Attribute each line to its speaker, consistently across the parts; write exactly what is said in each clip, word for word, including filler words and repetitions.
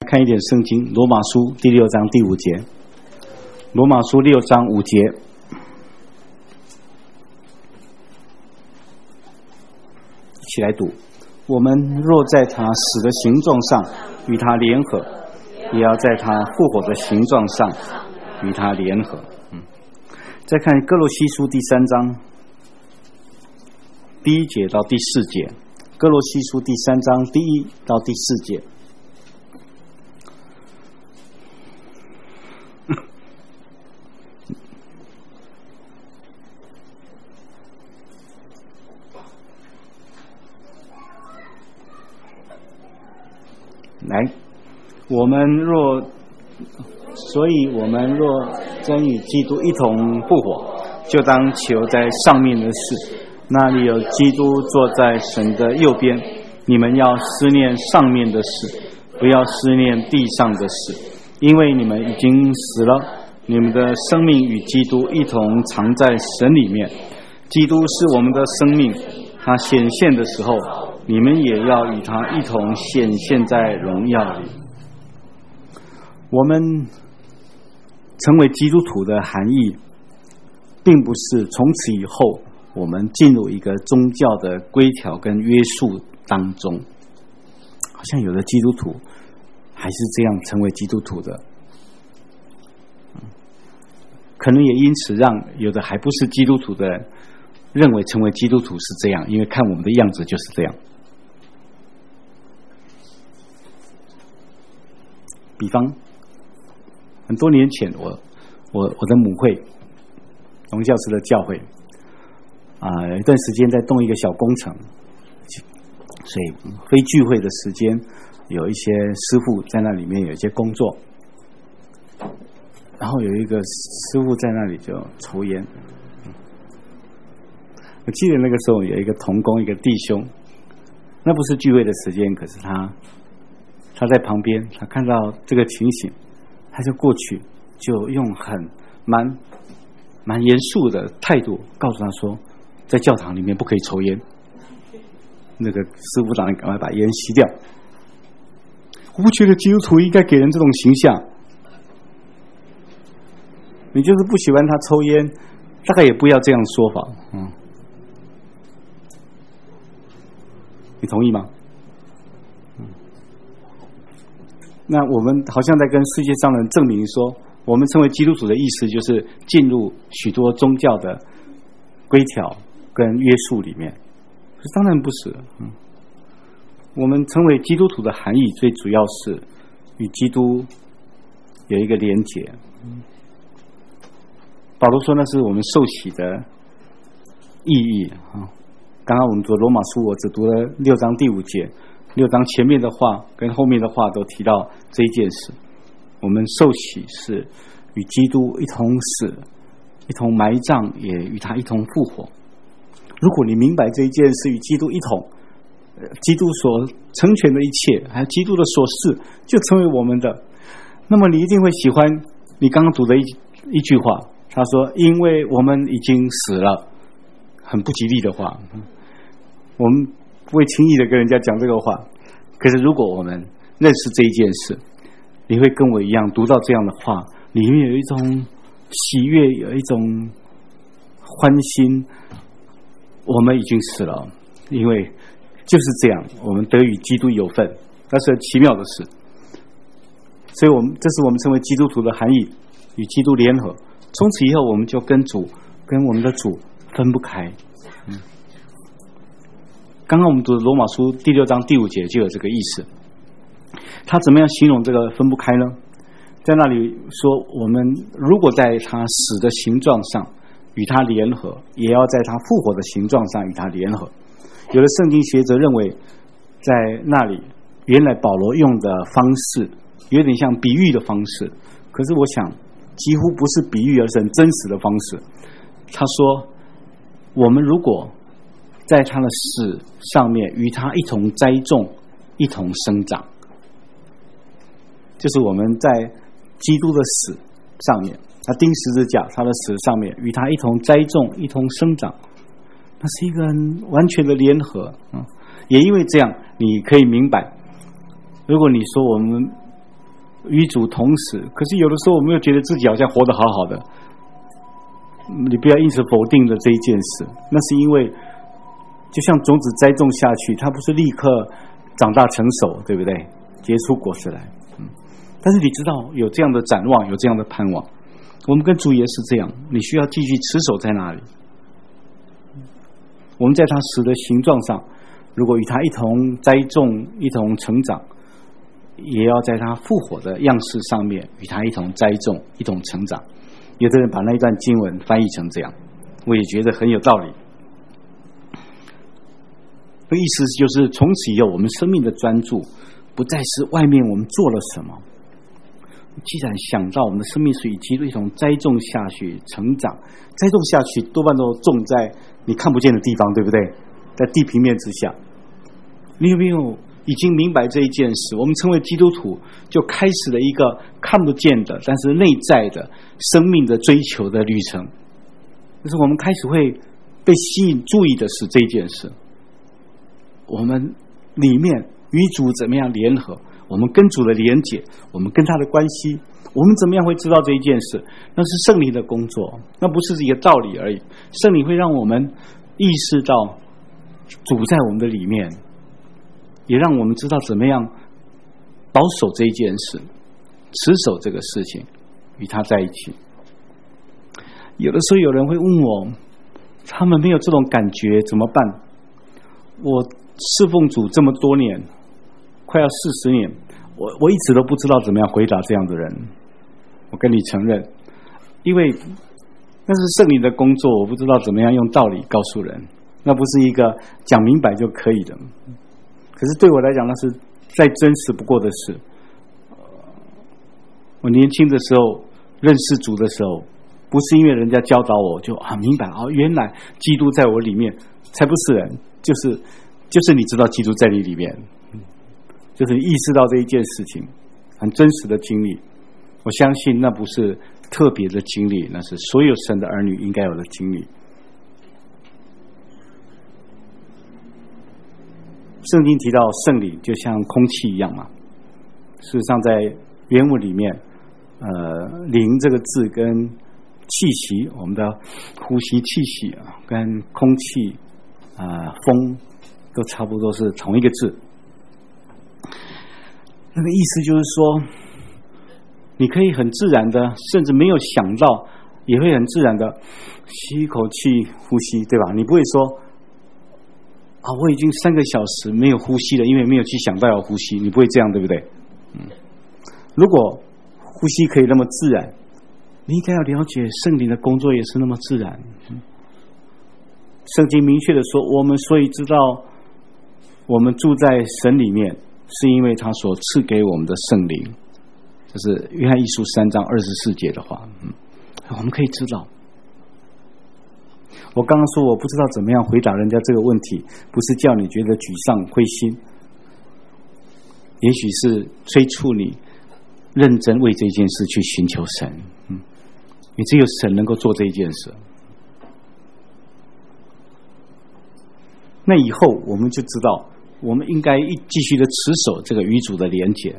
Speaker 1: 看一点圣经，罗马书第六章第五节。罗马书六章五节，一起来读。我们若在他死的形状上与他联合，也要在他复活的形状上与他联合。嗯，再看哥罗西书第三章第一节到第四节。哥罗西书第三章第一到第四节。来，我们若，所以我们若真与基督一同复活，就当求在上面的事，那里有基督坐在神的右边。你们要思念上面的事，不要思念地上的事，因为你们已经死了，你们的生命与基督一同藏在神里面。基督是我们的生命，他显现的时候，你们也要与他一同显现在荣耀里。我们成为基督徒的含义，并不是从此以后我们进入一个宗教的规条跟约束当中，好像有的基督徒还是这样成为基督徒的，可能也因此让有的还不是基督徒的人认为成为基督徒是这样，因为看我们的样子就是这样。比方很多年前，我我我的母会龙教师的教会啊、呃，有一段时间在动一个小工程，所以非聚会的时间，有一些师父在那里面有一些工作，然后有一个师父在那里就抽烟。我记得那个时候有一个同工，一个弟兄，那不是聚会的时间，可是他他在旁边，他看到这个情形，他就过去，就用很蛮蛮严肃的态度告诉他说，在教堂里面不可以抽烟。那个师父长赶快把烟熄掉。我不觉得基督徒应该给人这种形象，你就是不喜欢他抽烟，大概也不要这样说法。嗯，你同意吗？嗯，那我们好像在跟世界上人证明说，我们成为基督徒的意思就是进入许多宗教的规条跟约束里面。当然不是。嗯，我们成为基督徒的含义最主要是与基督有一个连结。嗯，保罗说那是我们受洗的意义啊。刚刚我们读罗马书，我只读了六章第五节，六章前面的话跟后面的话都提到这一件事。我们受洗是与基督一同死，一同埋葬，也与他一同复活。如果你明白这一件事与基督一同，基督所成全的一切，还有基督的所事，就成为我们的，那么你一定会喜欢你刚刚读的一一句话，他说因为我们已经死了，很不吉利的话，我们不会轻易的跟人家讲这个话。可是如果我们认识这一件事，你会跟我一样读到这样的话，里面有一种喜悦，有一种欢心，我们已经死了，因为就是这样，我们得与基督有份，那是很奇妙的事。所以我们这是我们成为基督徒的含义，与基督联合，从此以后我们就跟主跟我们的主分不开。嗯，刚刚我们读的罗马书第六章第五节就有这个意思。他怎么样形容这个分不开呢？在那里说，我们如果在他死的形状上与他联合，也要在他复活的形状上与他联合。有的圣经学者认为，在那里原来保罗用的方式有点像比喻的方式，可是我想几乎不是比喻，而是很真实的方式。他说，我们如果在他的死上面与他一同栽种，一同生长，就是我们在基督的死上面，他钉十字架，他的死上面与他一同栽种，一同生长，那是一个很完全的联合。嗯，也因为这样，你可以明白，如果你说我们与主同死，可是有的时候我们又觉得自己好像活得好好的。你不要因此否定了这一件事，那是因为就像种子栽种下去，它不是立刻长大成熟，对不对？结出果实来。嗯，但是你知道有这样的展望，有这样的盼望。我们跟主也是这样，你需要继续持守在那里。我们在他死的形状上，如果与他一同栽种，一同成长，也要在他复活的样式上面与他一同栽种，一同成长。有的人把那一段经文翻译成这样，我也觉得很有道理。意思就是从此以后我们生命的专注不再是外面我们做了什么，既然想到我们的生命是与基督一同栽种下去成长，栽种下去多半都种在你看不见的地方，对不对？在地平面之下。你有没有已经明白这一件事？我们成为基督徒就开始了一个看不见的但是内在的生命的追求的旅程，就是我们开始会被吸引注意的是这件事，我们里面与主怎么样联合，我们跟主的连结，我们跟他的关系，我们怎么样会知道这一件事？那是圣灵的工作，那不是一个道理而已。圣灵会让我们意识到主在我们的里面，也让我们知道怎么样保守这一件事，持守这个事情，与他在一起。有的时候有人会问我，他们没有这种感觉怎么办？我侍奉主这么多年，快要四十年，我我一直都不知道怎么样回答这样的人。我跟你承认，因为那是圣灵的工作，我不知道怎么样用道理告诉人，那不是一个讲明白就可以的。可是对我来讲，那是再真实不过的事。我年轻的时候认识主的时候，不是因为人家教导我就啊明白啊，原来基督在我里面，才不是人，就是就是你知道基督在你里面，就是意识到这一件事情，很真实的经历。我相信那不是特别的经历，那是所有神的儿女应该有的经历。圣经提到圣灵就像空气一样嘛，事实上在原文里面，呃，灵这个字跟气息，我们的呼吸气息啊，跟空气啊、呃、风都差不多是同一个字。那个意思就是说，你可以很自然的，甚至没有想到，也会很自然的吸一口气呼吸，对吧？你不会说啊，我已经三个小时没有呼吸了，因为没有去想到要呼吸，你不会这样，对不对？嗯，如果呼吸可以那么自然，你应该要了解圣灵的工作也是那么自然。嗯，圣经明确的说，我们所以知道我们住在神里面，是因为他所赐给我们的圣灵。这是约翰一书三章二十四节的话。嗯，我们可以知道。我刚刚说我不知道怎么样回答人家这个问题，不是叫你觉得沮丧灰心，也许是催促你认真为这件事去寻求神。嗯，因为只有神能够做这一件事。那以后我们就知道，我们应该继续的持守这个与主的连结。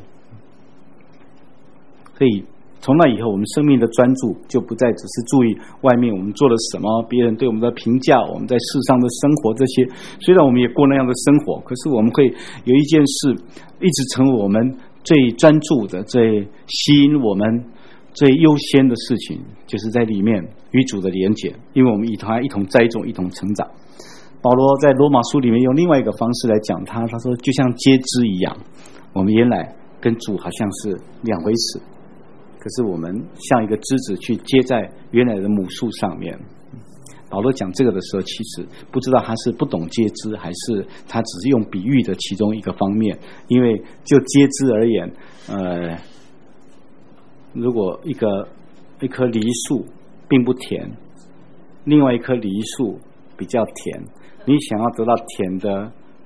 Speaker 1: 所以从那以后，我们生命的专注就不再只是注意外面我们做了什么，别人对我们的评价，我们在世上的生活这些。虽然我们也过那样的生活，可是我们会有一件事一直成为我们最专注的、最吸引我们、最优先的事情，就是在里面与主的连结，因为我们与他一同栽种，一同成长。保罗在罗马书里面用另外一个方式来讲他，他说就像接枝一样，我们原来跟主好像是两回事，可是我们像一个枝子去接在原来的母树上面。保罗讲这个的时候，其实不知道他是不懂接枝，还是他只是用比喻的其中一个方面。因为就接枝而言，呃，如果一个一棵梨树并不甜，另外一棵梨树比较甜，你想要得到甜的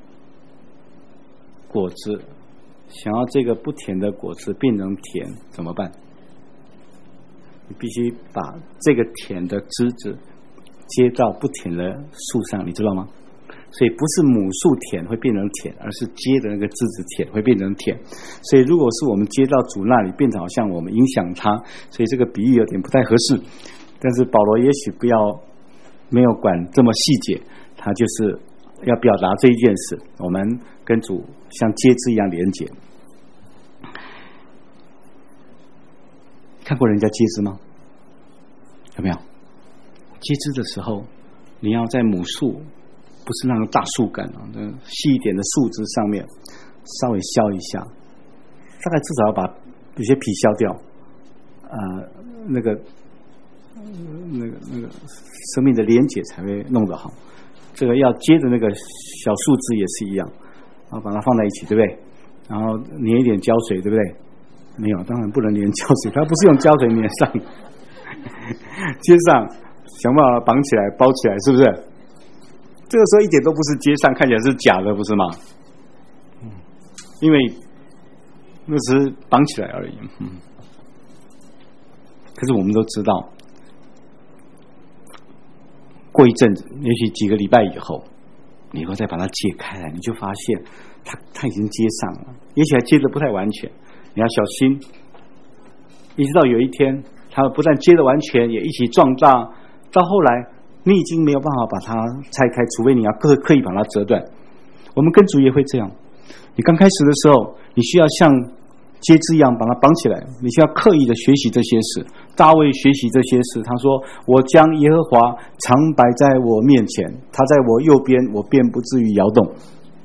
Speaker 1: 果子，想要这个不甜的果子变成甜，怎么办？你必须把这个甜的枝子接到不甜的树上，你知道吗？ 所以不是母树舔会变成舔，而是接的那个枝子舔会变成舔。所以如果是我们接到主那里，变成好像我们影响他，所以这个比喻有点不太合适。但是保罗也许不要没有管这么细节，他就是要表达这一件事，我们跟主像接枝一样连结。看过人家接枝吗？有没有？接枝的时候，你要在母树，不是那种大树干啊，那细一点的树枝上面稍微削一下，大概至少要把有些皮削掉，呃，那个那个那个生命的连结才会弄得好。这个要接的那个小树枝也是一样，然后把它放在一起，对不对？然后粘一点胶水，对不对？没有，当然不能粘胶水，它不是用胶水粘上，接上，想办法绑起来、包起来，是不是？这个时候一点都不是接上，看起来是假的，不是吗？嗯，因为那只是绑起来而已。嗯，可是我们都知道，过一阵子，也许几个礼拜以后，你以后再把它解开来，你就发现它它已经接上了，也许还接得不太完全。你要小心，一直到有一天，它不但接得完全，也一起壮大，到后来你已经没有办法把它拆开，除非你要刻刻意把它折断。我们跟主也会这样，你刚开始的时候，你需要像接枝一样把它绑起来，你需要刻意的学习这些事。大卫学习这些事，他说：“我将耶和华常摆在我面前，他在我右边，我便不至于摇动。”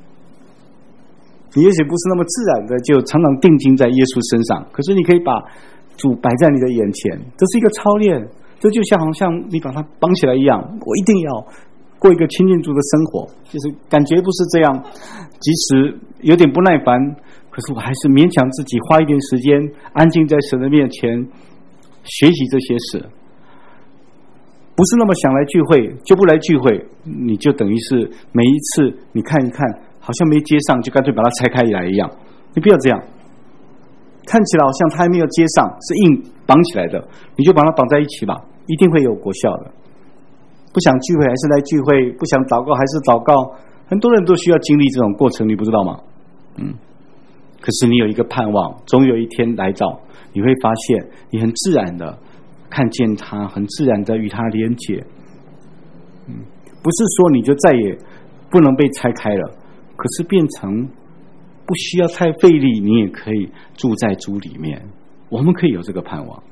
Speaker 1: 你也许不是那么自然的就常常定睛在耶稣身上，可是你可以把主摆在你的眼前，这是一个操练，这就像好像你把它绑起来一样，我一定要过一个亲近主的生活，就是感觉不是这样，即使有点不耐烦，可是我还是勉强自己花一点时间安静在神的面前学习这些事。不是那么想来聚会就不来聚会，你就等于是每一次你看一看好像没接上，就干脆把它拆开来一样。你不要这样，看起来好像它还没有接上，是硬绑起来的，你就把它绑在一起吧，一定会有果效的。不想聚会还是来聚会，不想祷告还是祷告，很多人都需要经历这种过程，你不知道吗？嗯，可是你有一个盼望，总有一天来到，你会发现你很自然的看见它，很自然的与它连结。嗯，不是说你就再也不能被拆开了，可是变成不需要太费力，你也可以住在主里面。我们可以有这个盼望。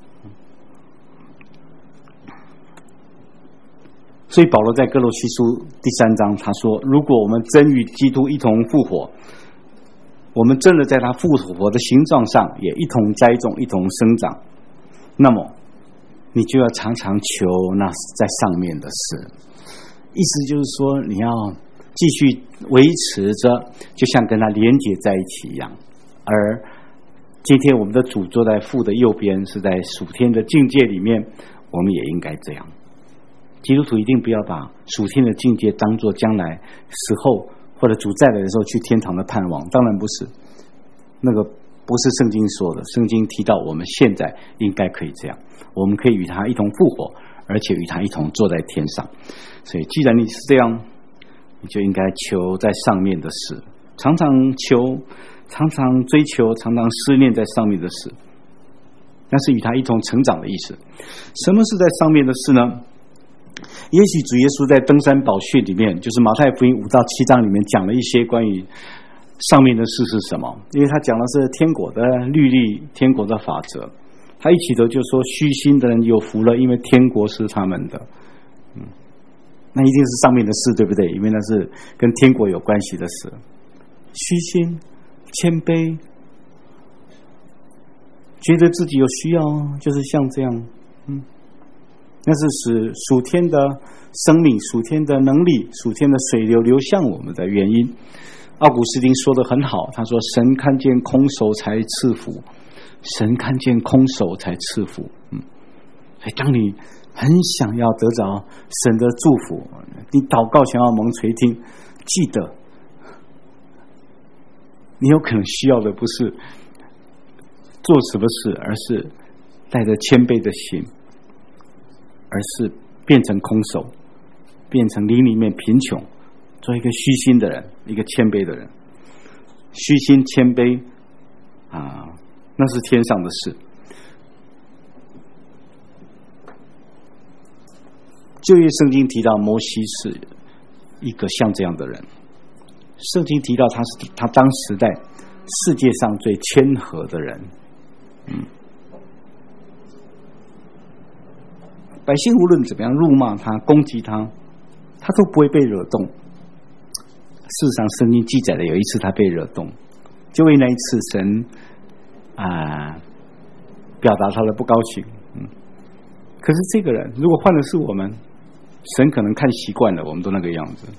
Speaker 1: 所以保罗在哥罗西书第三章他说，如果我们真与基督一同复活，我们真的在他复活的形状上也一同栽种，一同生长，那么你就要常常求那在上面的事。意思就是说，你要继续维持着，就像跟他连结在一起一样。而今天我们的主坐在父的右边，是在属天的境界里面，我们也应该这样。基督徒一定不要把属天的境界当作将来死后或者主再来的时候去天堂的盼望，当然不是，那个不是圣经说的。圣经提到我们现在应该可以这样，我们可以与他一同复活，而且与他一同坐在天上。所以既然你是这样，你就应该求在上面的事，常常求，常常追求，常常思念在上面的事，那是与他一同成长的意思。什么是在上面的事呢？也许主耶稣在登山宝训里面，就是马太福音五到七章里面讲了一些关于上面的事是什么，因为他讲的是天国的律例，天国的法则。他一起头就说，虚心的人有福了，因为天国是他们的。嗯，那一定是上面的事，对不对？因为那是跟天国有关系的事。虚心、谦卑，觉得自己有需要，就是像这样，嗯。那是使属天的生命、属天的能力、属天的水流流向我们的原因。奥古斯丁说得很好，他说：“神看见空手才赐福，神看见空手才赐福。”嗯，所以当你很想要得着神的祝福，你祷告想要蒙垂听，记得你有可能需要的不是做什么事，而是带着谦卑的心。而是变成空手，变成灵里面贫穷， 做一个虚心的人，一个谦卑的人。虚心谦卑啊，那是天上的事。旧约圣经提到摩西是一个像这样的人，圣经提到他是他当时在世界上最谦和的人。嗯，百姓无论怎么样辱骂他、攻击他，他都不会被惹动。事实上，圣经记载的有一次他被惹动，就为那一次神啊、呃、表达他的不高兴。嗯，可是这个人如果换的是我们，神可能看习惯了，我们都那个样子。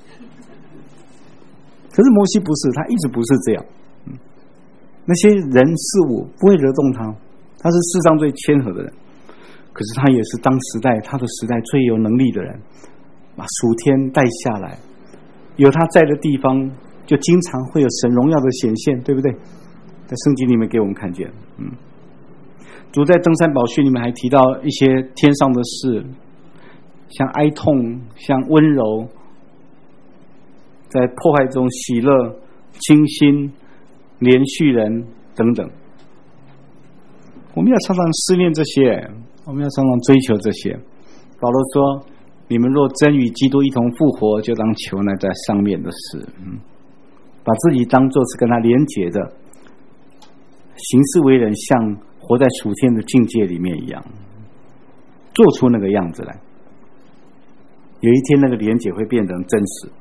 Speaker 1: 可是摩西不是，他一直不是这样。嗯，那些人事物不会惹动他，他是世上最谦和的人。可是他也是当时代他的时代最有能力的人，把属天带下来，有他在的地方，就经常会有神荣耀的显现，对不对？在圣经里面给我们看见。嗯，主在登山宝训里面还提到一些天上的事，像哀痛，像温柔，在破坏中喜乐、清新、连续人等等。我们要常常思念这些，我们要常常追求这些。保罗说：“你们若真与基督一同复活，就当求那在上面的事。”嗯，把自己当作是跟他连结的，行事为人像活在属天的境界里面一样，做出那个样子来。有一天，那个连结会变成真实。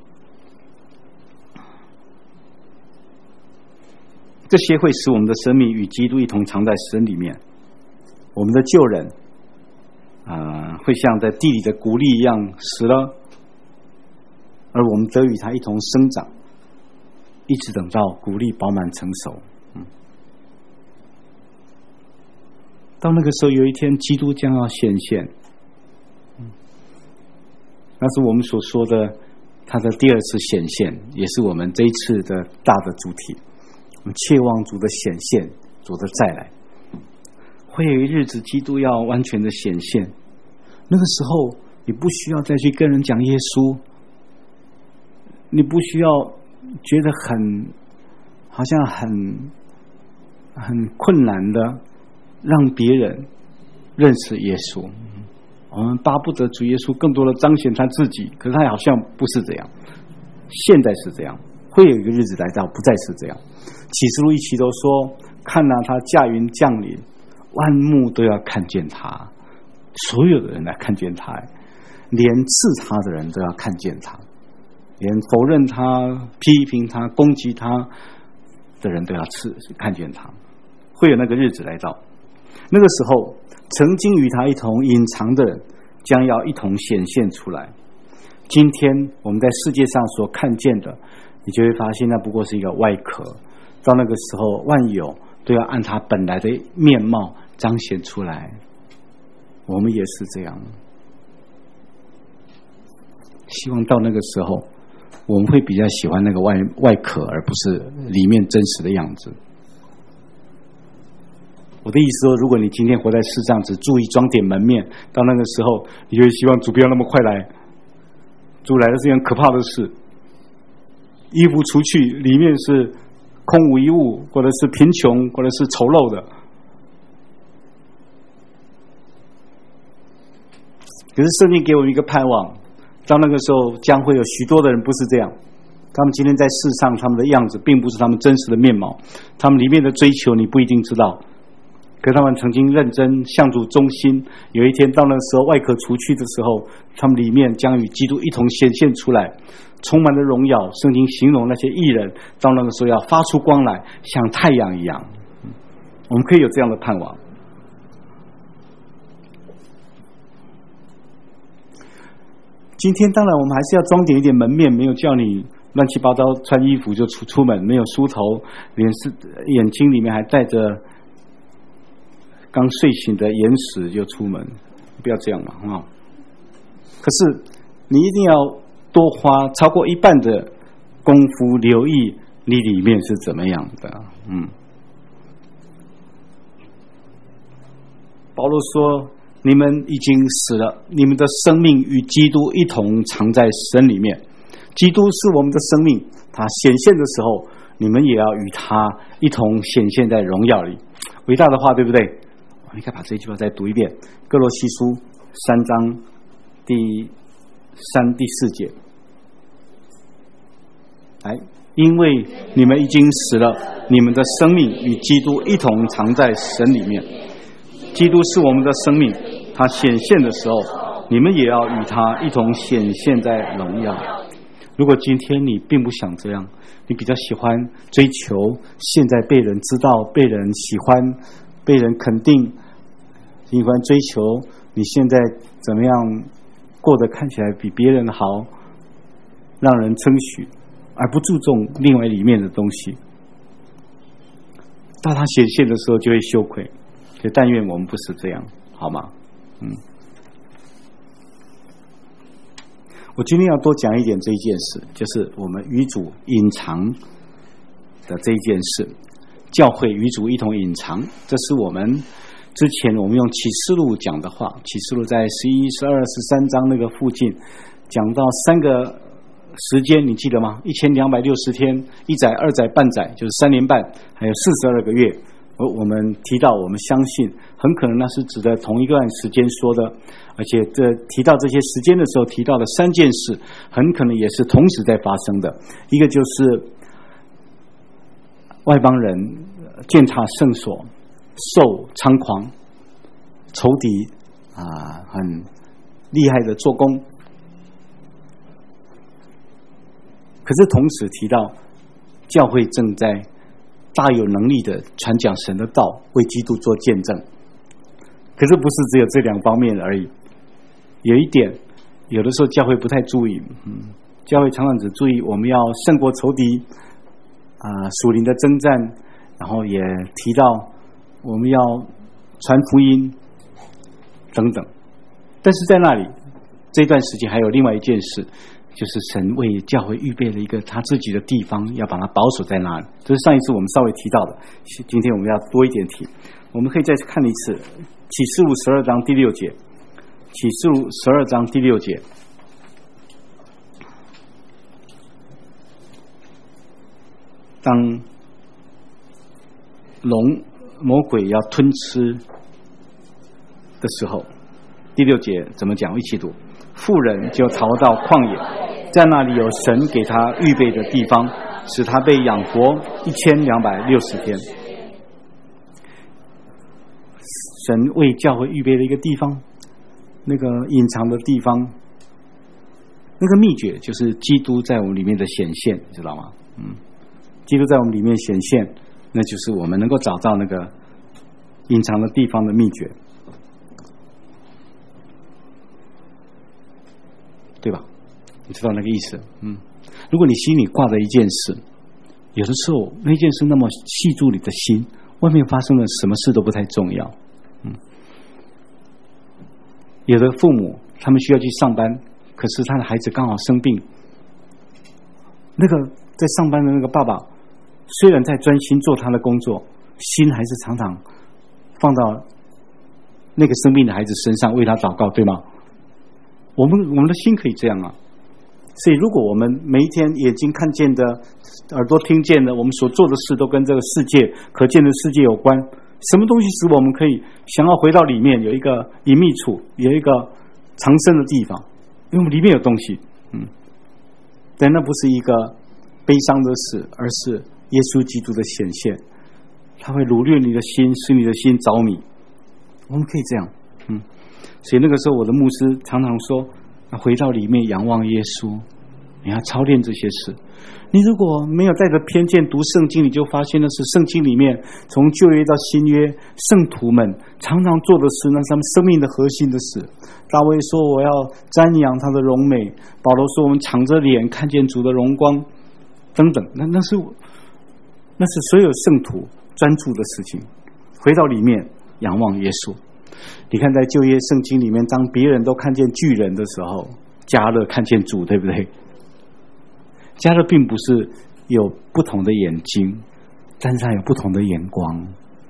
Speaker 1: 这些会使我们的生命与基督一同藏在神里面。我们的旧人啊、呃，会像在地里的谷粒一样死了，而我们则与他一同生长，一直等到谷粒饱满成熟。嗯，到那个时候，有一天基督将要显现。嗯，那是我们所说的他的第二次显现，也是我们这一次的大的主题。我们切望主的显现，主的再来。会有一日子，基督要完全的显现。那个时候，你不需要再去跟人讲耶稣，你不需要觉得很好像很很困难的让别人认识耶稣。我们巴不得主耶稣更多的彰显他自己，可是他好像不是这样。现在是这样，会有一个日子来到，不再是这样。启示录一起都说：“看哪，他驾云降临，万目都要看见他。”所有的人来看见他，连刺他的人都要看见他，连否认他、批评他、攻击他的人都要刺看见他。会有那个日子来到，那个时候，曾经与他一同隐藏的人将要一同显现出来。今天我们在世界上所看见的，你就会发现那不过是一个外壳。到那个时候，万有都要按他本来的面貌彰显出来。我们也是这样，希望到那个时候，我们会比较喜欢那个外外壳，而不是里面真实的样子。我的意思说，如果你今天活在世上，只注意装点门面，到那个时候，你就会希望主不要那么快来。主来的是件可怕的事，衣服除去，里面是空无一物，或者是贫穷，或者是丑陋的。可是圣经给我们一个盼望，到那个时候将会有许多的人不是这样，他们今天在世上，他们的样子并不是他们真实的面貌，他们里面的追求你不一定知道，可他们曾经认真向主忠心，有一天到那个时候外壳除去的时候，他们里面将与基督一同显现出来，充满了荣耀。圣经形容那些义人到那个时候要发出光来，像太阳一样。我们可以有这样的盼望。今天当然我们还是要装点一点门面，没有叫你乱七八糟穿衣服就出出门，没有梳头，脸是眼睛里面还带着刚睡醒的眼屎就出门，不要这样嘛，啊！可是你一定要多花超过一半的功夫留意你里面是怎么样的。嗯，保罗说：“你们已经死了，你们的生命与基督一同藏在神里面。 基督是我们的生命，他显现的时候，你们也要与他一同显现在荣耀里。伟大的话，对不对？我们应该把这句话再读一遍，哥罗西书三章第三、第四节。来，因为你们已经死了，你们的生命与基督一同藏在神里面。基督是我们的生命，他显现的时候，你们也要与他一同显现在荣耀。如果今天你并不想这样，你比较喜欢追求现在被人知道、被人喜欢、被人肯定，喜欢追求你现在怎么样过得看起来比别人好，让人称许，而不注重另外里面的东西，到他显现的时候就会羞愧。所以但愿我们不是这样，好吗？嗯。我今天要多讲一点这一件事，就是我们与主隐藏的这一件事，教会与主一同隐藏，这是我们之前我们用启示录讲的话。启示录在十一、十二、十三章那个附近讲到三个时间，你记得吗？一千两百六十天，一载、二载、半载，就是三年半，还有四十二个月。我们提到，我们相信很可能那是指的同一段时间说的，而且这提到这些时间的时候提到的三件事，很可能也是同时在发生的。一个就是外邦人践踏圣所，受猖狂，仇敌啊很厉害的做工。可是同时提到教会正在大有能力的传讲神的道，为基督做见证。可是不是只有这两方面而已，有一点有的时候教会不太注意，嗯，教会常常只注意我们要胜过仇敌啊，属灵的征战，然后也提到我们要传福音等等。但是在那里这段时间还有另外一件事，就是神为教会预备了一个他自己的地方，要把它保守在那里。这是上一次我们稍微提到的，今天我们要多一点提。我们可以再看一次启示录十二章第六节，启示录十二章第六节。当龙魔鬼要吞吃的时候，第六节怎么讲？一起读：妇人就逃到旷野，在那里有神给他预备的地方，使他被养活一千两百六十天。神为教会预备了一个地方，那个隐藏的地方，那个秘诀就是基督在我们里面的显现，知道吗？嗯，基督在我们里面显现，那就是我们能够找到那个隐藏的地方的秘诀，对吧？你知道那个意思？嗯，如果你心里挂着一件事，有的时候那件事那么系住你的心，外面发生的什么事都不太重要。嗯，有的父母他们需要去上班，可是他的孩子刚好生病，那个在上班的那个爸爸虽然在专心做他的工作，心还是常常放到那个生病的孩子身上，为他祷告，对吗？我们我们的心可以这样啊。所以如果我们每一天眼睛看见的，耳朵听见的，我们所做的事都跟这个世界可见的世界有关，什么东西使我们可以想要回到里面有一个隐秘处，有一个藏身的地方？因为我们里面有东西。嗯，但那不是一个悲伤的事，而是耶稣基督的显现，他会掳掠你的心，使你的心着迷。我们可以这样。嗯，所以那个时候我的牧师常常说，回到里面仰望耶稣，你要操练这些事。你如果没有带着偏见读圣经，你就发现那是圣经里面从旧约到新约圣徒们常常做的事，那是他们生命的核心的事。大卫说我要瞻仰他的荣美，保罗说我们敞着脸看见主的荣光等等，那那是那是所有圣徒专注的事情。回到里面仰望耶稣。你看在旧约圣经里面，当别人都看见巨人的时候，迦勒看见主，对不对？迦勒并不是有不同的眼睛，但是他有不同的眼光。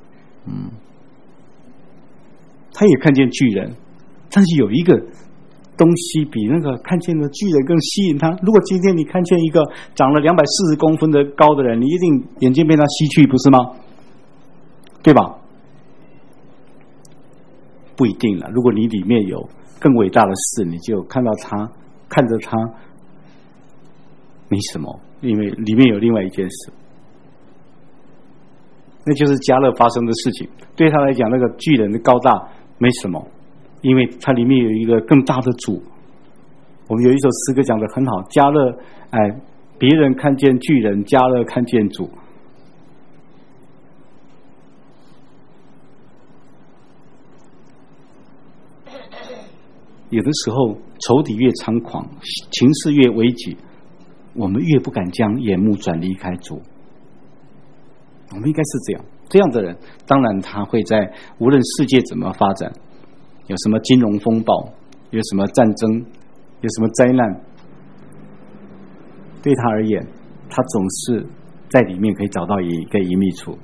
Speaker 1: 嗯，他也看见巨人，但是有一个东西比那个看见的巨人更吸引他。如果今天你看见一个长了两百四十公分的高的人，你一定眼睛被他吸去，不是吗？对吧？不一定了。如果你里面有更伟大的事，你就看到他，看着他没什么，因为里面有另外一件事，那就是迦勒发生的事情。对他来讲，那个巨人的高大没什么，因为它里面有一个更大的主。我们有一首诗歌讲得很好，迦勒，哎，别人看见巨人，迦勒看见主。有的时候仇敌越猖狂，情势越危急，我们越不敢将眼目转离开主。我们应该是这样，这样的人当然他会在无论世界怎么发展，有什么金融风暴，有什么战争，有什么灾难，对他而言，他总是在里面可以找到一个隐秘处。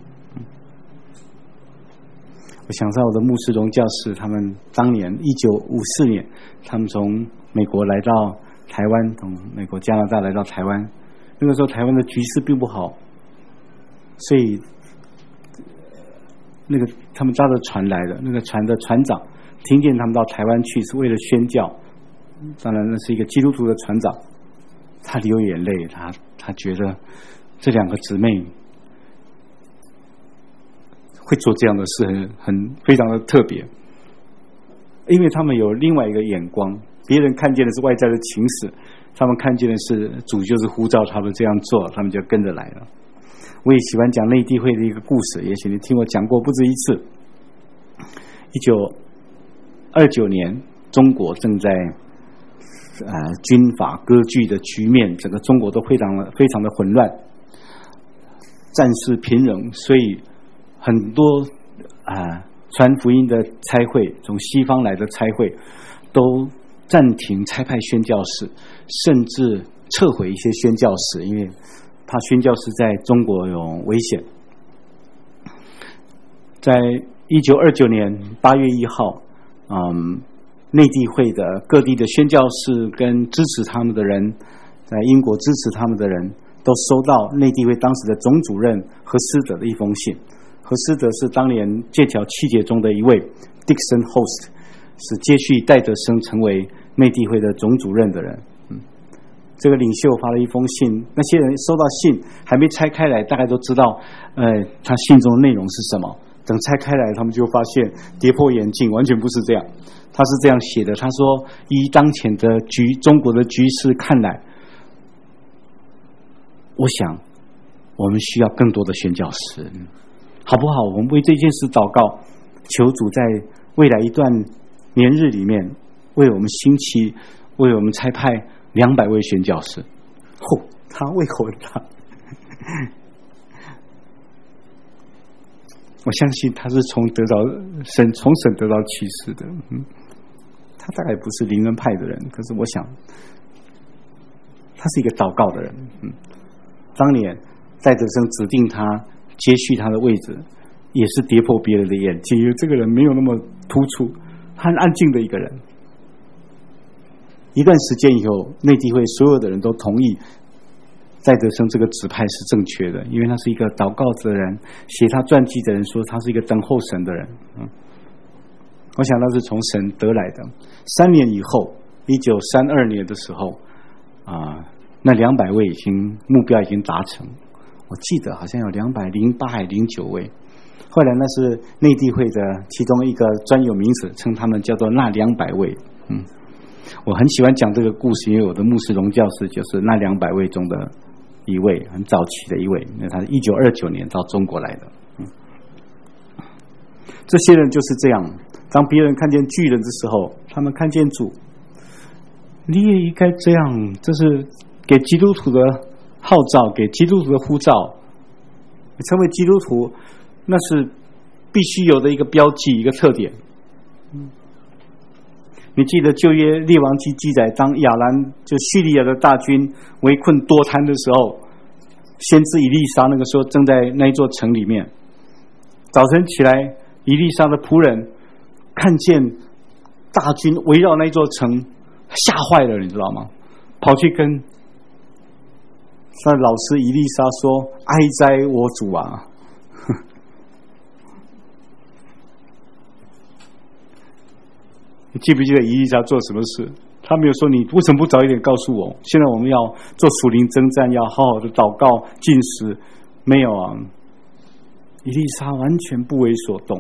Speaker 1: 我想到我的穆斯荣教士，他们当年一九五四年，他们从美国来到台湾，从美国加拿大来到台湾。那个时候台湾的局势并不好，所以那个他们搭着船来的，那个船的船长听见他们到台湾去是为了宣教，当然那是一个基督徒的船长，他流眼泪，他他觉得这两个姊妹会做这样的事很很非常的特别，因为他们有另外一个眼光，别人看见的是外在的情势，他们看见的是主就是呼召他们这样做，他们就跟着来了。我也喜欢讲内地会的一个故事，也许你听我讲过不止一次。一九二九年，中国正在呃军阀割据的局面，整个中国都非常的非常的混乱，战事频仍，所以很多啊、呃、传福音的差会，从西方来的差会都暂停差派宣教士，甚至撤回一些宣教士，因为怕宣教士在中国有危险。在一九二九年八月一号，嗯，内地会的各地的宣教士跟支持他们的人，在英国支持他们的人都收到内地会当时的总主任何思德的一封信。何思德是当年剑桥七杰中的一位 Dixon Host， 是接续戴德生成为内地会的总主任的人。嗯，这个领袖发了一封信，那些人收到信还没拆开来，大概都知道，呃，他信中的内容是什么。等拆开来，他们就发现跌破眼镜，完全不是这样。他是这样写的，他说：依当前的局中国的局势看来，我想我们需要更多的宣教士，好不好？我们为这件事祷告，求主在未来一段年日里面为我们兴起，为我们差派两百位宣教士。嚯、哦，他胃口很大。我相信他是从得到神从神得到启示的。嗯，他大概不是灵恩派的人，可是我想他是一个祷告的人。嗯，当年戴德生指定他接续他的位置，也是跌破别人的眼镜，因为这个人没有那么突出，很安静的一个人。一段时间以后，内地会所有的人都同意戴德生这个指派是正确的，因为他是一个祷告的人，写他传记的人说他是一个等候神的人。嗯，我想他是从神得来的。三年以后，一九三二年的时候，啊、呃，那两百位已经目标已经达成。我记得好像有两百零八还零九位。后来那是内地会的其中一个专有名词，称他们叫做那两百位。嗯，我很喜欢讲这个故事，因为我的牧师荣教士就是那两百位中的一位，很早期的一位，那他是一九二九年到中国来的。嗯，这些人就是这样，当别人看见巨人的时候，他们看见主。你也应该这样，这是给基督徒的号召，给基督徒的呼召。成为基督徒，那是必须有的一个标记，一个特点。嗯，你记得旧约列王记记载，当亚兰就叙利亚的大军围困多滩的时候，先知以利沙那个时候正在那一座城里面。早晨起来，以利沙的仆人看见大军围绕那一座城， 吓坏了，你知道吗？跑去跟他的老师以利沙说：“哀哉我主啊！”你记不记得以利沙做什么事？他没有说你为什么不早一点告诉我？现在我们要做属灵征战，要好好的祷告、禁食。没有啊，以利沙完全不为所动。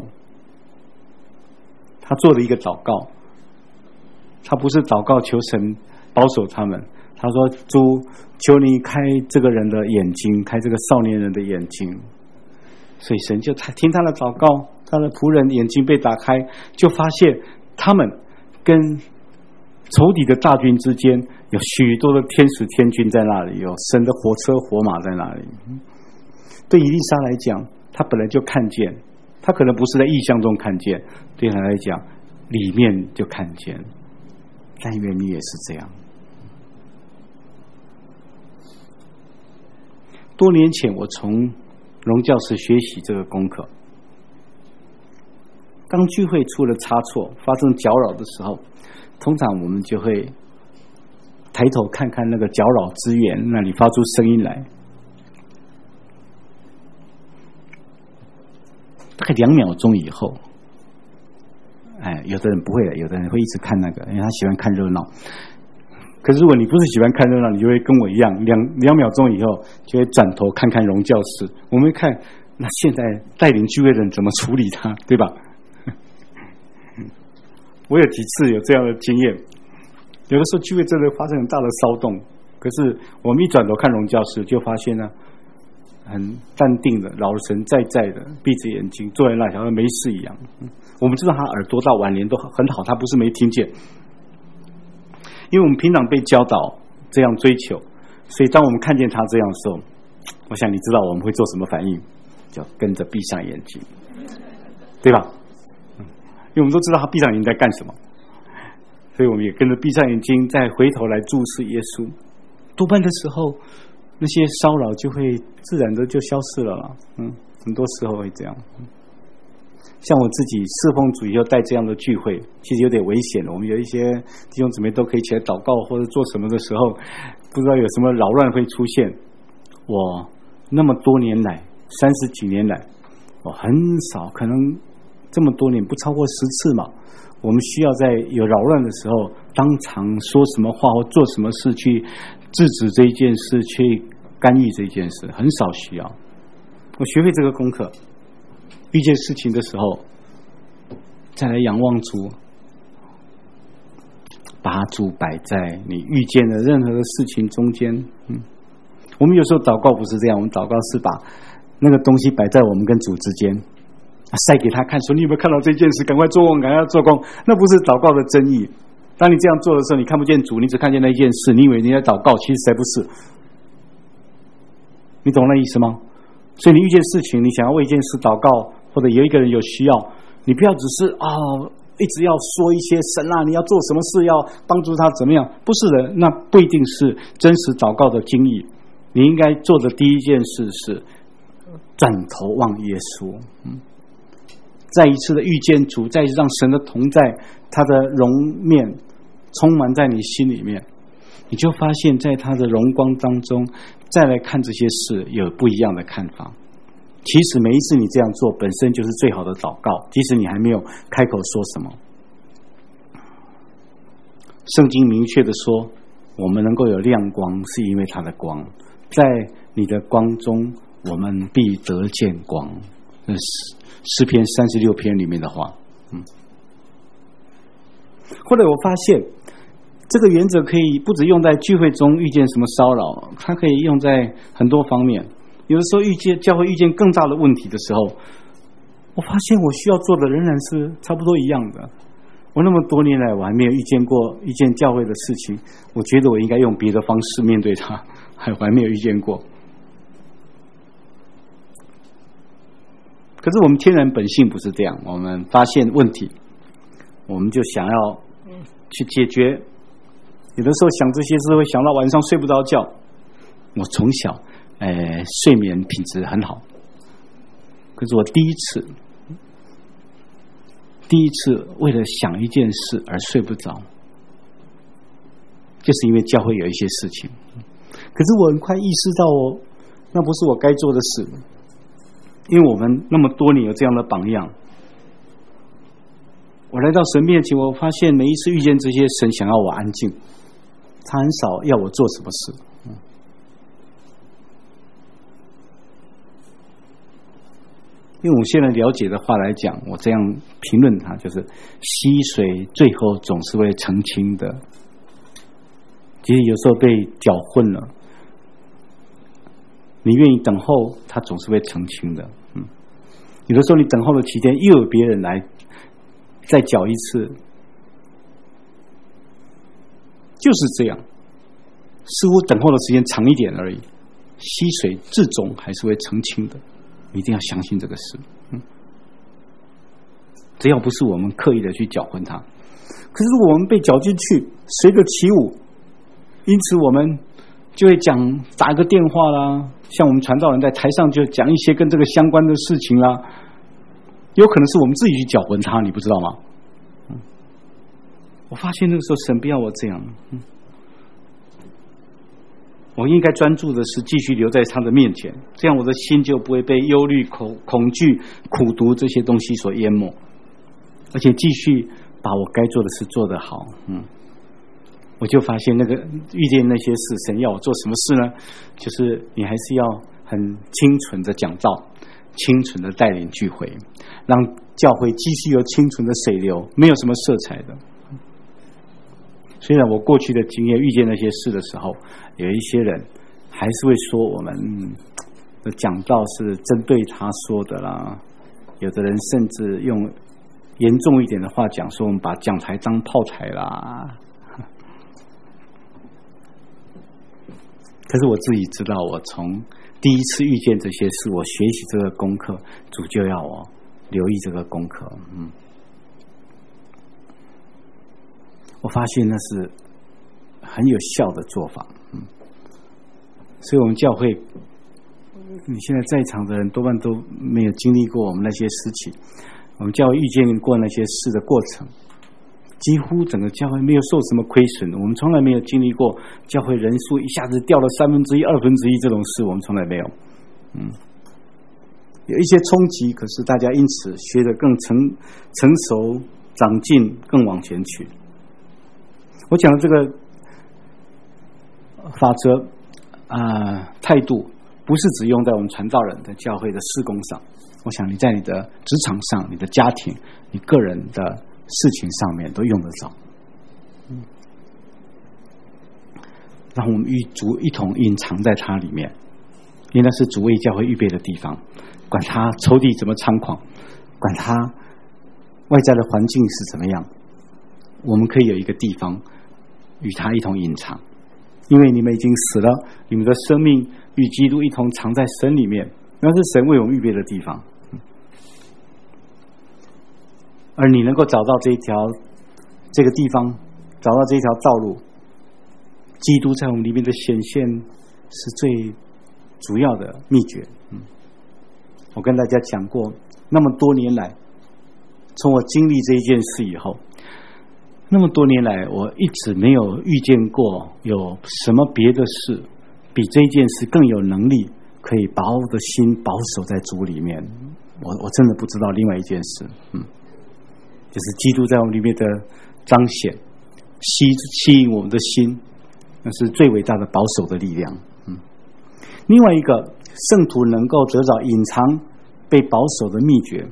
Speaker 1: 他做了一个祷告，他不是祷告求神保守他们，他说：“主，求你开这个人的眼睛，开这个少年人的眼睛。”所以神就听他的祷告，他的仆人眼睛被打开，就发现他们跟仇敌的大军之间有许多的天使天军在那里，有神的火车火马在那里。对以利沙来讲，他本来就看见，他可能不是在异象中看见，对他来讲里面就看见。但愿你也是这样。多年前我从荣教师学习这个功课，当聚会出了差错，发生搅扰的时候，通常我们就会抬头看看那个搅扰之源那里发出声音来，大概两秒钟以后，哎，有的人不会，有的人会一直看那个，因为他喜欢看热闹。可是如果你不是喜欢看热闹，你就会跟我一样，两两秒钟以后就会转头看看荣教室。我们会看那现在带领聚会的人怎么处理他，对吧？我有几次有这样的经验，有的时候聚会真的发生很大的骚动，可是我们一转头看荣教室，就发现呢，很淡定的老神在在的闭着眼睛坐在那，好像没事一样。我们知道他耳朵到晚年都很好，他不是没听见，因为我们平常被教导这样追求，所以当我们看见他这样的时候，我想你知道我们会做什么反应，就跟着闭上眼睛，对吧？因为我们都知道他闭上眼睛在干什么，所以我们也跟着闭上眼睛，再回头来注视耶稣。多半的时候，那些骚扰就会自然的就消失了啦。嗯，很多时候会这样。像我自己侍奉主以后带这样的聚会，其实有点危险了。我们有一些弟兄姊妹都可以起来祷告或者做什么的时候，不知道有什么扰乱会出现。我那么多年来，三十几年来，我很少，可能这么多年不超过十次嘛。我们需要在有扰乱的时候，当场说什么话或做什么事去制止这一件事，去干预这件事，很少需要。我学会这个功课。遇见事情的时候，再来仰望主，把主摆在你遇见的任何的事情中间。嗯，我们有时候祷告不是这样，我们祷告是把那个东西摆在我们跟主之间，塞给他看，说你有没有看到这件事？赶快做工，赶快做工。那不是祷告的真意。当你这样做的时候，你看不见主，你只看见那一件事，你以为你在祷告，其实才不是。你懂那意思吗？所以你遇见事情，你想要为一件事祷告，或者有一个人有需要，你不要只是啊、哦、一直要说一些神啊，你要做什么事，要帮助他怎么样？不是的，那不一定是真实祷告的经意。你应该做的第一件事是转头望耶稣，嗯，再一次的遇见主，再一次让神的同在，他的容面充满在你心里面，你就发现在他的荣光当中，再来看这些事有不一样的看法。其实每一次你这样做本身就是最好的祷告，即使你还没有开口说什么。圣经明确的说，我们能够有亮光是因为他的光，在你的光中我们必得见光。这是诗篇三十六篇里面的话。嗯，后来我发现这个原则可以不只用在聚会中遇见什么骚扰，它可以用在很多方面。有的时候遇见教会遇见更大的问题的时候，我发现我需要做的仍然是差不多一样的。我那么多年来我还没有遇见过一件教会的事情，我觉得我应该用别的方式面对它，还我还没有遇见过。可是我们天然本性不是这样，我们发现问题我们就想要去解决，有的时候想这些事会想到晚上睡不着觉。我从小呃，睡眠品质很好，可是我第一次，第一次为了想一件事而睡不着。 就是因为教会有一些事情。可是我很快意识到哦，那不是我该做的事，因为我们那么多年有这样的榜样。我来到神面前，我发现每一次遇见这些，神想要我安静，他很少要我做什么事。用我现在了解的话来讲，我这样评论它，就是溪水最后总是会澄清的。其实有时候被搅混了，你愿意等候，它总是会澄清的。嗯，有的时候你等候了期间，又有别人来再搅一次，就是这样。似乎等候的时间长一点而已，溪水至终还是会澄清的。一定要相信这个事，嗯，只要不是我们刻意的去搅混它。可是我们被搅进去，随着起舞，因此我们就会讲打一个电话啦，像我们传道人在台上就讲一些跟这个相关的事情啦，有可能是我们自己去搅混它，你不知道吗？嗯，我发现那个时候神不要我这样，嗯。我应该专注的是继续留在他的面前，这样我的心就不会被忧虑、恐恐惧、苦毒这些东西所淹没，而且继续把我该做的事做得好。嗯，我就发现那个遇见那些事，神要我做什么事呢？就是你还是要很清纯的讲道，清纯的带领聚会，让教会继续有清纯的水流，没有什么色彩的。虽然我过去的经验遇见那些事的时候，有一些人还是会说我们的讲道是针对他说的啦，有的人甚至用严重一点的话讲，说我们把讲台当炮台啦。可是我自己知道，我从第一次遇见这些事，我学习这个功课，主就要我留意这个功课。嗯。我发现那是很有效的做法，嗯，所以我们教会，你现在在场的人多半都没有经历过我们那些事情，我们教会遇见过那些事的过程，几乎整个教会没有受什么亏损，我们从来没有经历过教会人数一下子掉了三分之一、二分之一这种事，我们从来没有，嗯，有一些冲击，可是大家因此学得更成成熟、长进，更往前去。我讲的这个法则啊、呃、态度，不是只用在我们传道人的教会的事工上。我想你在你的职场上、你的家庭、你个人的事情上面都用得着。嗯，让我们与主一同隐藏在它里面，因为那是主为教会预备的地方。管他仇敌怎么猖狂，管他外在的环境是怎么样，我们可以有一个地方与他一同隐藏，因为你们已经死了，你们的生命与基督一同藏在神里面，那是神为我们预备的地方。而你能够找到这一条这个地方，找到这一条道路，基督在我们里面的显现是最主要的秘诀。嗯，我跟大家讲过，那么多年来，从我经历这一件事以后，那么多年来，我一直没有遇见过有什么别的事比这件事更有能力可以把我的心保守在主里面。我我真的不知道另外一件事，嗯，就是基督在我们里面的彰显，吸吸引我们的心，那是最伟大的保守的力量。嗯，另外一个圣徒能够得到隐藏被保守的秘诀，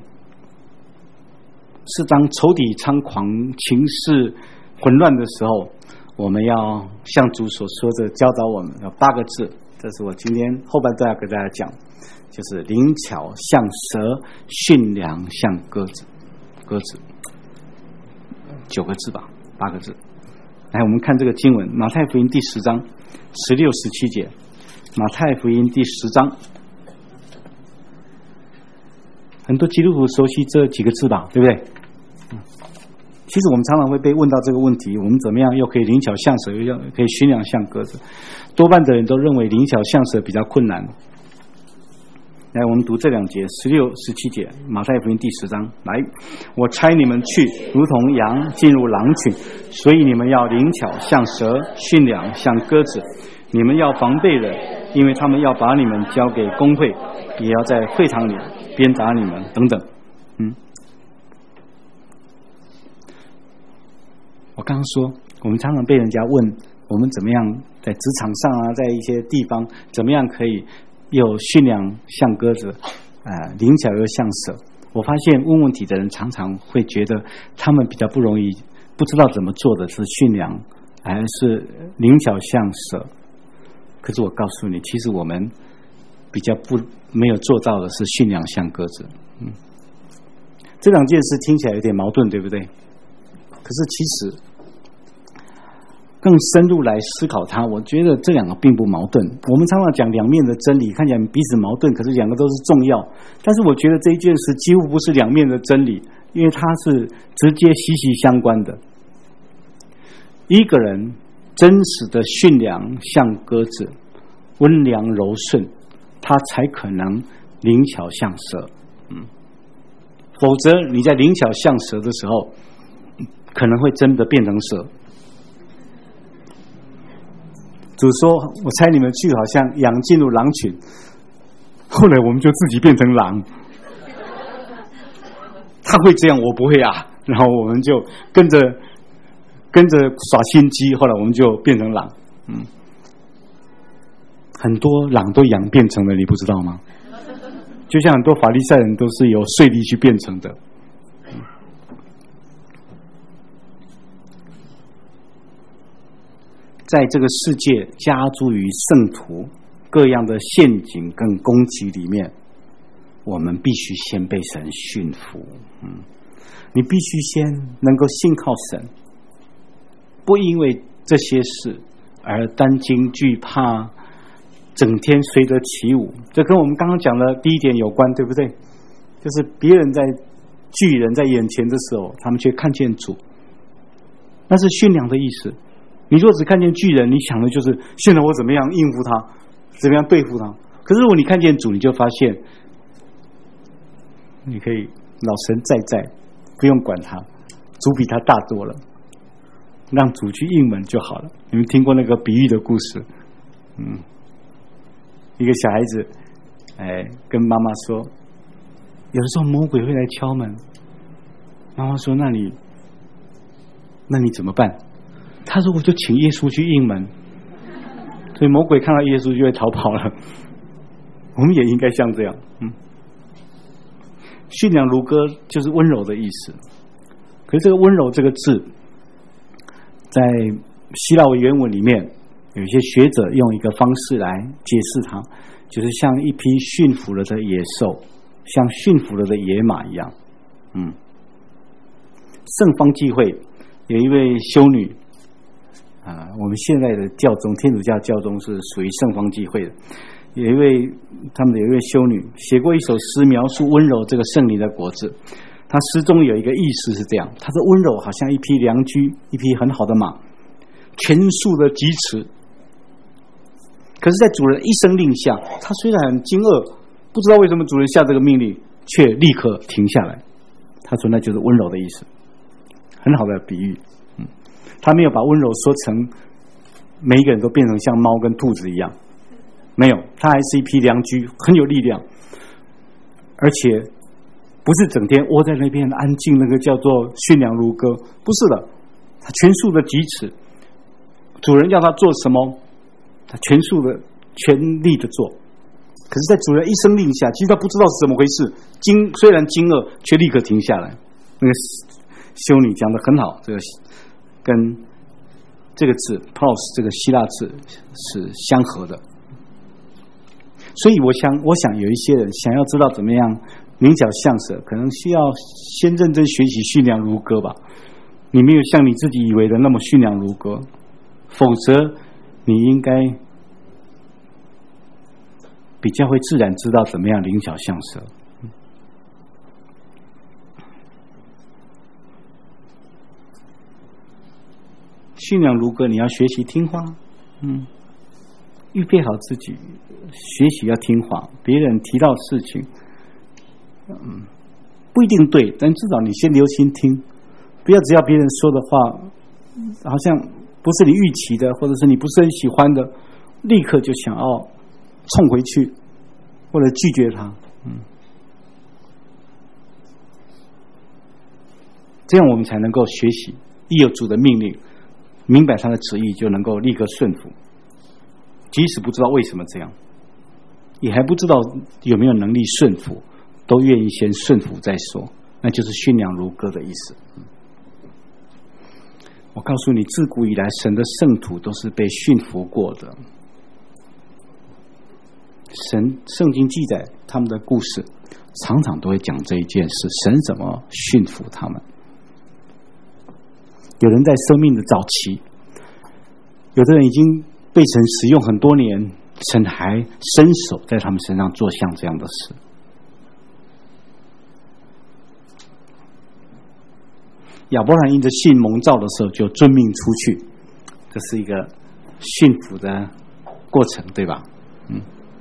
Speaker 1: 是当仇敌猖狂、情势混乱的时候，我们要像主所说的教导我们有八个字，这是我今天后半段要跟大家讲，就是灵巧像蛇，驯良像鸽子。鸽子九个字吧，八个字。来，我们看这个经文，马太福音第十章十六、十七节。马太福音第十章，很多基督徒熟悉这几个字吧，对不对？嗯，其实我们常常会被问到这个问题，我们怎么样又可以灵巧像蛇，又可以驯良像鸽子？多半的人都认为灵巧像蛇比较困难。 来，我们读这两节，十六、十七节，马太福音第十章。来，我差你们去，如同羊进入狼群，所以你们要灵巧像蛇，驯良像鸽子。你们要防备人，因为他们要把你们交给公会，也要在会堂里鞭打你们，等等。嗯，我刚刚说，我们常常被人家问，我们怎么样在职场上啊，在一些地方，怎么样可以又驯良像鸽子，呃，灵巧又像蛇。我发现问问题的人常常会觉得他们比较不容易，不知道怎么做的是驯良还是灵巧像蛇。可是我告诉你，其实我们比较不没有做到的是驯良像鸽子。嗯，这两件事听起来有点矛盾，对不对？可是其实更深入来思考它，我觉得这两个并不矛盾。我们常常讲两面的真理，看起来彼此矛盾，可是两个都是重要。但是我觉得这一件事几乎不是两面的真理，因为它是直接息息相关的。一个人真实的驯良像鸽子，温良柔顺，他才可能灵巧像蛇。嗯，否则你在灵巧像蛇的时候，可能会真的变成蛇。主说，我猜你们去好像羊进入狼群，后来我们就自己变成狼。他会这样，我不会啊，然后我们就跟着跟着耍心机，后来我们就变成狼。嗯，很多狼都羊变成了，你不知道吗？就像很多法利赛人都是由税吏去变成的。嗯，在这个世界加诸于圣徒各样的陷阱跟攻击里面，我们必须先被神驯服。嗯，你必须先能够信靠神，不因为这些事而担惊惧怕，整天随着起舞。这跟我们刚刚讲的第一点有关，对不对？就是别人在巨人在眼前的时候，他们却看见主，那是驯良的意思。你若只看见巨人，你想的就是现在我怎么样应付他，怎么样对付他。可是如果你看见主，你就发现你可以老神在在，不用管他，主比他大多了，让主去应门就好了。你们听过那个比喻的故事？嗯，一个小孩子，哎，跟妈妈说，有的时候魔鬼会来敲门。妈妈说：“那你，那你怎么办？”他说：“我就请耶稣去应门。”所以魔鬼看到耶稣就会逃跑了。我们也应该像这样，嗯，驯良如鸽就是温柔的意思。可是这个温柔这个字，在希腊原文里面，有些学者用一个方式来解释它，就是像一匹驯服了的野兽，像驯服了的野马一样。嗯，圣方济会有一位修女啊，我们现在的教宗天主教教宗是属于圣方济会的。有一位他们的有一位修女写过一首诗，描述温柔这个圣灵的果子。她诗中有一个意思是这样：她说温柔好像一匹良驹，一匹很好的马，全速的疾驰。可是在主人一声令下，他虽然很惊愕，不知道为什么主人下这个命令，却立刻停下来。他说那就是温柔的意思，很好的比喻。嗯，他没有把温柔说成每一个人都变成像猫跟兔子一样，没有，他还是一匹良驹，很有力量，而且不是整天窝在那边安静，那个叫做驯良如鸽，不是的，他全速的疾驰，主人要他做什么，他全速的全力的做。可是在主人一声令下，其实他不知道是怎么回事，惊虽然惊愕，却立刻停下来。那个修女讲得很好，这个跟这个字 pros 这个希腊字是相合的。所以我想我想有一些人想要知道怎么样灵巧像蛇，可能需要先认真学习驯良如鸽吧。你没有像你自己以为的那么驯良如鸽，否则你应该比较会自然知道怎么样灵巧像蛇。驯良如鸽，你要学习听话，嗯， 预备好自己，学习要听话。别人提到事情，嗯，不一定对，但至少你先留心听，不要只要别人说的话，好像不是你预期的，或者是你不是很喜欢的，立刻就想要冲回去，或者拒绝他。嗯，这样我们才能够学习，一有主的命令，明白他的旨意，就能够立刻顺服。即使不知道为什么这样，也还不知道有没有能力顺服，都愿意先顺服再说，那就是驯良如歌的意思。我告诉你，自古以来神的圣徒都是被驯服过的。神圣经记载他们的故事，常常都会讲这一件事，神怎么驯服他们。有人在生命的早期，有的人已经被神使用很多年，神还伸手在他们身上做像这样的事。亚伯兰因着信蒙召的时候就遵命出去，这是一个驯服的过程，对吧？嗯，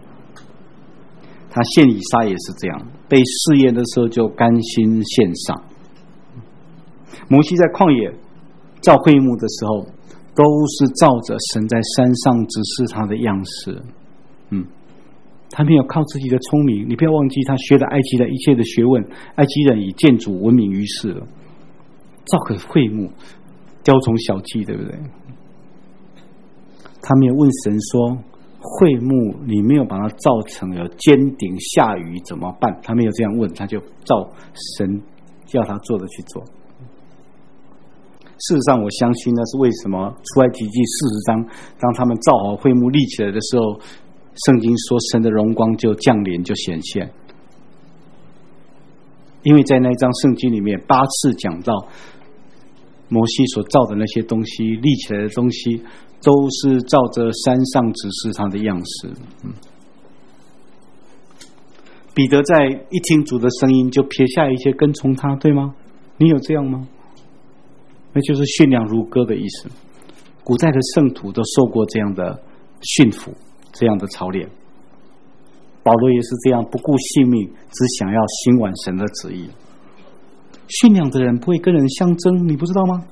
Speaker 1: 他献以撒也是这样，被试验的时候就甘心献上。摩西在旷野造会幕的时候，都是照着神在山上指示他的样式。嗯，他没有靠自己的聪明，你不要忘记他学了埃及的一切的学问，埃及人以建筑闻名于世了。造个会幕，雕虫小技，对不对？他没有问神说，会幕你没有把它造成有尖顶下雨怎么办？他没有这样问，他就照神叫他做的去做。事实上，我相信那是为什么出埃及记四十章，当他们造好会幕立起来的时候，圣经说神的荣光就降临，就显现。因为在那张圣经里面八次讲到摩西所造的那些东西，立起来的东西都是照着山上指示他的样式。嗯，彼得在一听主的声音就撇下一切跟从他，对吗？你有这样吗？那就是驯良如歌的意思。古代的圣徒都受过这样的驯服，这样的操练。保罗也是这样，不顾性命，只想要行完神的旨意。驯良的人不会跟人相争，你不知道吗？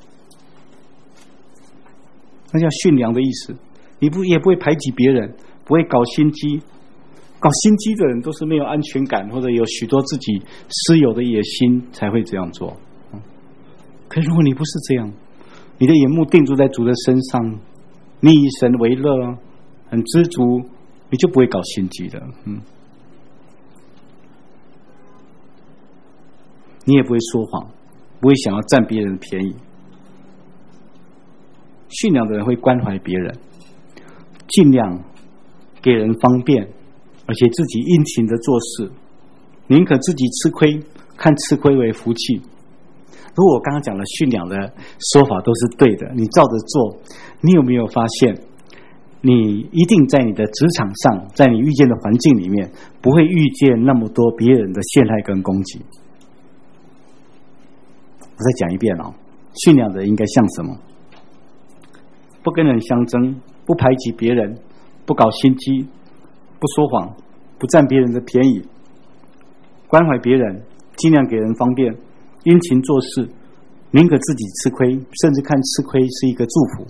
Speaker 1: 那叫驯良的意思。你不也不会排挤别人，不会搞心机。搞心机的人都是没有安全感，或者有许多自己私有的野心才会这样做。可如果你不是这样，你的眼目定住在主的身上，你以神为乐，很知足，你就不会搞心机的。嗯，你也不会说谎，不会想要占别人的便宜。驯良的人会关怀别人，尽量给人方便，而且自己殷勤的做事，宁可自己吃亏，看吃亏为福气。如果我刚刚讲的驯良的说法都是对的，你照着做，你有没有发现你一定在你的职场上，在你遇见的环境里面，不会遇见那么多别人的陷害跟攻击。我再讲一遍哦，驯良的应该像什么？不跟人相争，不排挤别人，不搞心机，不说谎，不占别人的便宜，关怀别人，尽量给人方便，殷勤做事，宁可自己吃亏，甚至看吃亏是一个祝福。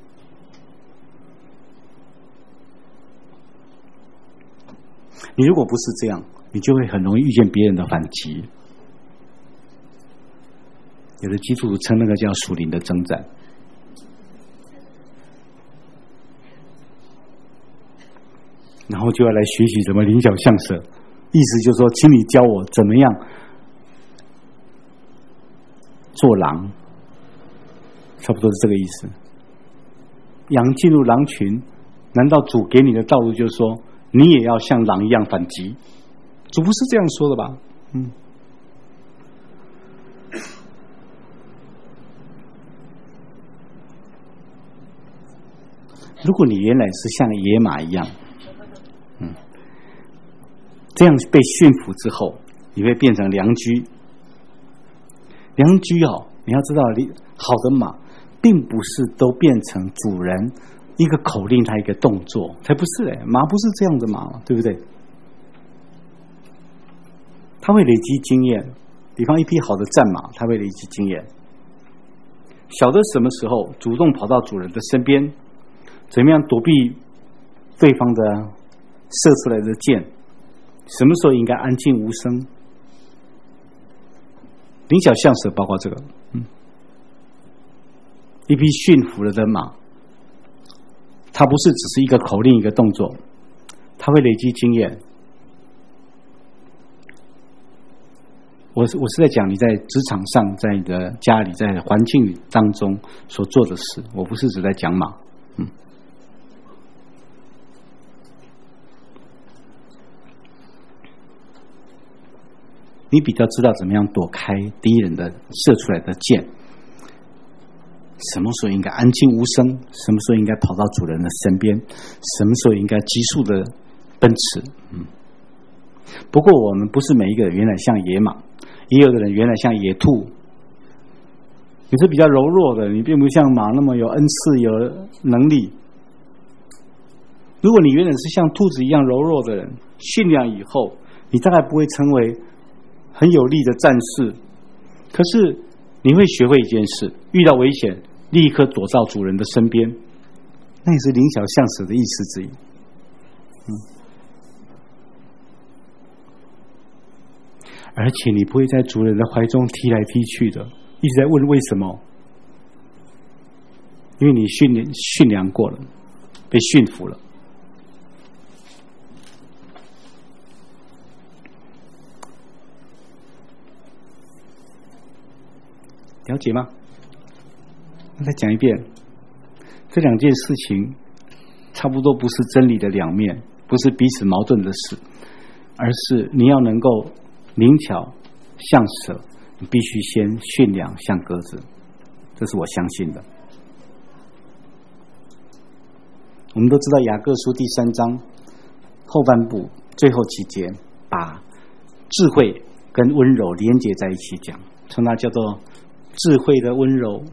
Speaker 1: 你如果不是这样，你就会很容易遇见别人的反击。有的基督徒称那个叫属灵的征战。然后就要来学习怎么灵巧像蛇，意思就是说，请你教我怎么样做狼，差不多是这个意思。羊进入狼群，难道主给你的道路就是说，你也要像狼一样反击？主不是这样说的吧？嗯。如果你原来是像野马一样，嗯，这样被驯服之后，你会变成良驹。良驹哦，你要知道，好的马并不是都变成主人一个口令，它一个动作，才不是哎，马不是这样的马，对不对？它会累积经验，比方一匹好的战马，它会累积经验，晓得什么时候主动跑到主人的身边，怎么样躲避对方的射出来的箭，什么时候应该安静无声。灵巧像蛇包括这个，嗯，一匹驯服了的马，它不是只是一个口令一个动作，它会累积经验。我是我是在讲你在职场上，在你的家里，在环境当中所做的事，我不是只在讲马，嗯。你比较知道怎么样躲开敌人的射出来的箭，什么时候应该安静无声，什么时候应该跑到主人的身边，什么时候应该急速的奔驰。嗯，不过我们不是每一个人原来像野马，也有的人原来像野兔。你是比较柔弱的，你并不像马那么有恩赐有能力。如果你原来是像兔子一样柔弱的人，训练以后，你大概不会成为很有力的战士，可是你会学会一件事，遇到危险立刻躲到主人的身边，那也是灵巧像蛇的意思之一。嗯，而且你不会在主人的怀中踢来踢去的，一直在问为什么，因为你训练训练过了，被驯服了。了解吗？再讲一遍，这两件事情差不多不是真理的两面，不是彼此矛盾的事，而是你要能够灵巧像蛇，你必须先驯良像鸽子，这是我相信的。我们都知道雅各书第三章后半部最后几节，把智慧跟温柔连接在一起讲，称它叫做智慧的温柔。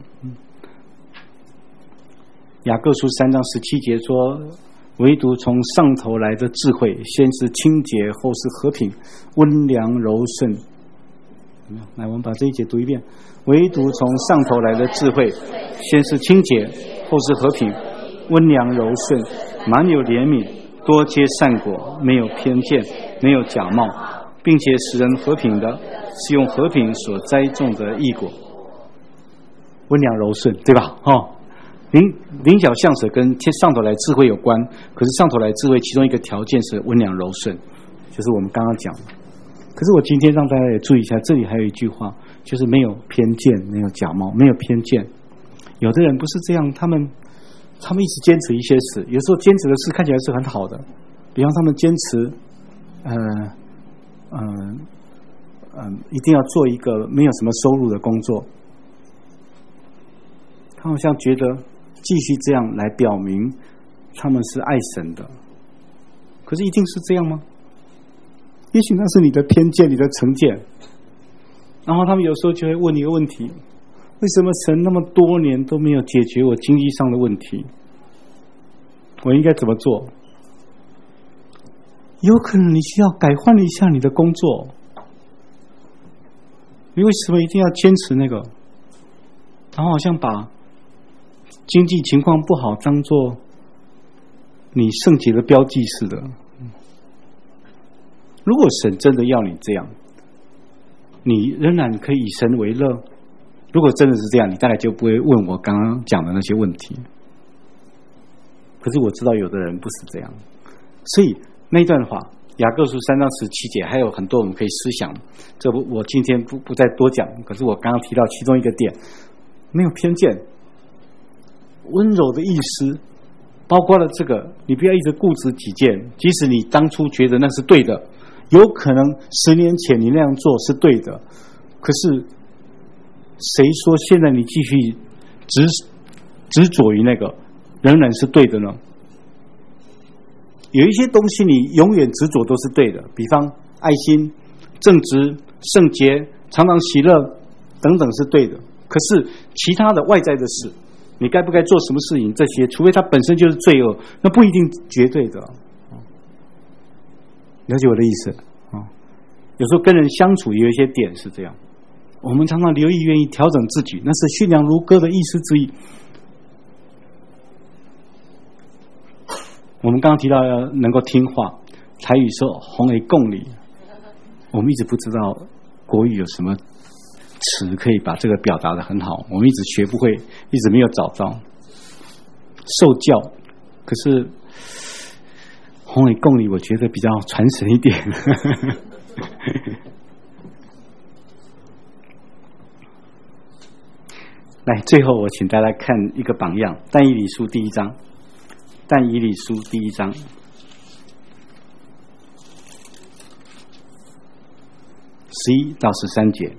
Speaker 1: 雅各书三章十七节说，唯独从上头来的智慧，先是清洁，后是和平，温良柔顺。来，我们把这一节读一遍。唯独从上头来的智慧，先是清洁，后是和平，温良柔顺，满有怜悯，多结善果，没有偏见，没有假冒，并且使人和平的，是用和平所栽种的义果。温良柔顺，对吧？哦，灵灵巧像蛇跟上头来智慧有关，可是上头来智慧其中一个条件是温良柔顺，就是我们刚刚讲的。可是我今天让大家也注意一下，这里还有一句话，就是没有偏见，没有假冒，没有偏见。有的人不是这样，他们他们一直坚持一些事，有时候坚持的事看起来是很好的，比方他们坚持，呃，嗯、呃，嗯、呃，一定要做一个没有什么收入的工作。他好像觉得继续这样来表明他们是爱神的，可是一定是这样吗？也许那是你的偏见，你的成见。然后他们有时候就会问一个问题，为什么神那么多年都没有解决我经济上的问题？我应该怎么做？有可能你需要改换一下你的工作，你为什么一定要坚持那个？然后好像把经济情况不好当作你圣洁的标记似的。如果神真的要你这样，你仍然可以以神为乐。如果真的是这样，你大概就不会问我刚刚讲的那些问题。可是我知道有的人不是这样，所以那段话雅各书三章十七节还有很多我们可以思想，这不我今天不不再多讲。可是我刚刚提到其中一个点，没有偏见，温柔的意思包括了这个，你不要一直固执己见，即使你当初觉得那是对的，有可能十年前你那样做是对的，可是谁说现在你继续执执着于那个仍然是对的呢？有一些东西你永远执着都是对的，比方爱心、正直、圣洁、常常喜乐等等是对的，可是其他的外在的事你该不该做什么事情，这些除非他本身就是罪恶，那不一定绝对的。了解我的意思啊？有时候跟人相处有一些点是这样，我们常常留意愿意调整自己，那是驯良如歌的意思之一。我们刚刚提到要能够听话，台语说红为共理，我们一直不知道国语有什么词可以把这个表达得很好，我们一直学不会，一直没有找到。受教，可是红为共理，我觉得比较传神一点。来，最后我请大家看一个榜样，但以理书第一章。但以理书第一章十一到十三节。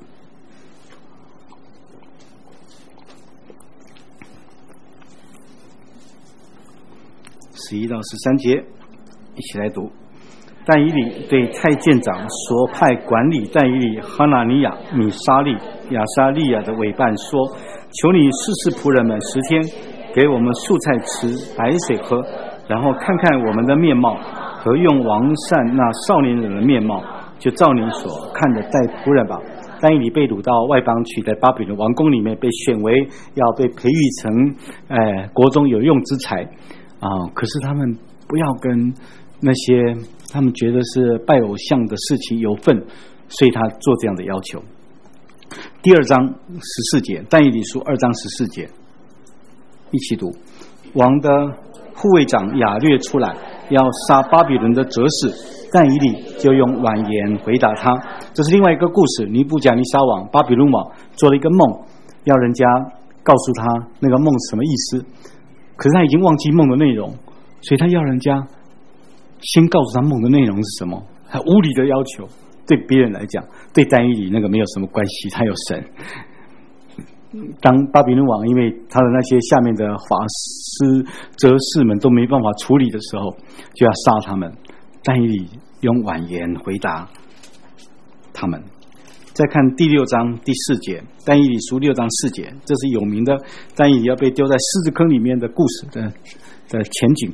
Speaker 1: 十一到十三节，一起来读。但以理对太监长所派管理但以理哈拿尼亚、米沙利、亚沙利亚的委办说：求你试试仆人们十天，给我们素菜吃，白水喝，然后看看我们的面貌，和用王善那少年人的面貌，就照你所看的待仆人吧。但以理被掳到外邦去，在巴比伦王宫里面被选为要被培育成呃国中有用之才啊、呃。可是他们不要跟那些他们觉得是拜偶像的事情有份，所以他做这样的要求。第二章十四节，但以理书二章十四节，一起读。王的护卫长亚略出来要杀巴比伦的哲士，但以理就用婉言回答他。这是另外一个故事，尼布甲尼撒王巴比伦王做了一个梦，要人家告诉他那个梦什么意思，可是他已经忘记梦的内容，所以他要人家先告诉他梦的内容是什么，他无理的要求。对别人来讲，对但以理那个没有什么关系，他有神。当巴比伦王因为他的那些下面的法师、哲士们都没办法处理的时候，就要杀他们。但以理用婉言回答他们。再看第六章第四节，但以理书六章四节，这是有名的但以理要被丢在狮子坑里面的故事的的前景。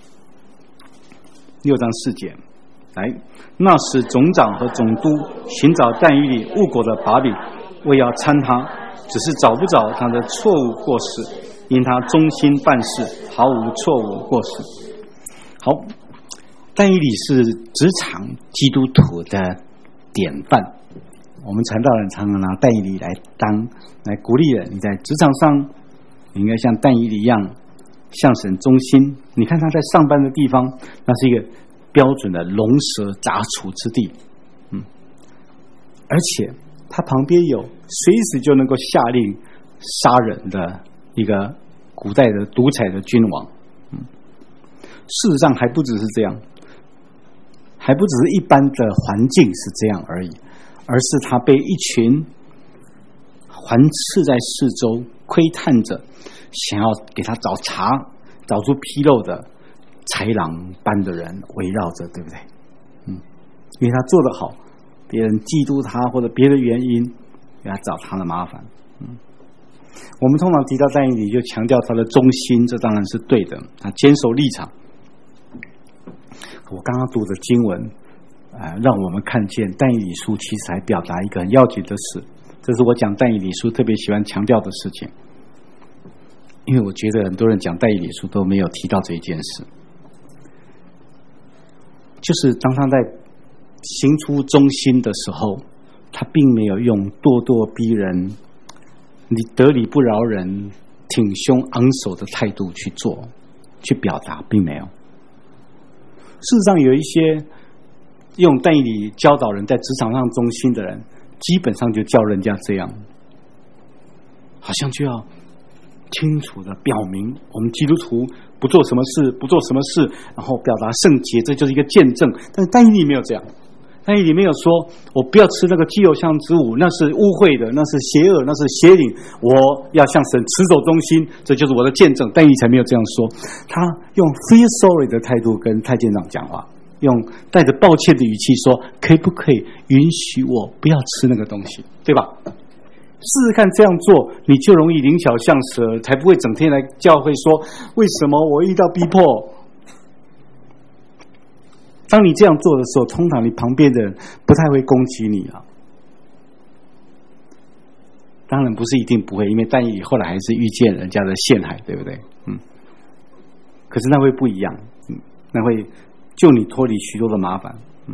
Speaker 1: 六章四节，来，那时总长和总督寻找但以理误国的把柄，为要参他，只是找不着他的错误过失，因他忠心办事，毫无错误过失。好，但以理是职场基督徒的典范。我们传道人常常拿但以理来当来鼓励人，你在职场上你应该像但以理一样向神忠心。你看他在上班的地方，那是一个标准的龙蛇杂处之地，嗯，而且他旁边有随时就能够下令杀人的一个古代的独裁的君王，嗯，事实上还不只是这样，还不只是一般的环境是这样而已，而是他被一群环视在四周窥探着，想要给他找茬找出纰漏的豺狼般的人围绕着，对不对？嗯，因为他做得好，别人嫉妒他或者别的原因给他找他的麻烦。嗯，我们通常提到但以理就强调他的忠心，这当然是对的，他坚守立场。我刚刚读的经文呃，让我们看见但以理书其实还表达一个很要紧的事，这是我讲但以理书特别喜欢强调的事情，因为我觉得很多人讲但以理书都没有提到这一件事，就是当他在行出忠心的时候，他并没有用咄咄逼人、你得理不饶人、挺胸昂首的态度去做、去表达，并没有。事实上，有一些用但以理教导人在职场上忠心的人，基本上就教人家这样，好像就要清楚的表明我们基督徒不做什么事，不做什么事，然后表达圣洁，这就是一个见证。但是但以理没有这样，但以理没有说我不要吃那个祭偶像之物，那是污秽的，那是邪恶，那是邪灵，我要向神持守忠心，这就是我的见证。但以理才没有这样说，他用 feel sorry 的态度跟太监长讲话，用带着抱歉的语气说，可以不可以允许我不要吃那个东西，对吧？ 试试看这样做，你就容易灵巧像蛇，才不会整天来教会说为什么我遇到逼迫。当你这样做的时候，通常你旁边的人不太会攻击你啊。当然不是一定不会，因为但以理后来还是遇见人家的陷害，对不对？嗯。可是那会不一样，嗯，那会救你脱离许多的麻烦，嗯。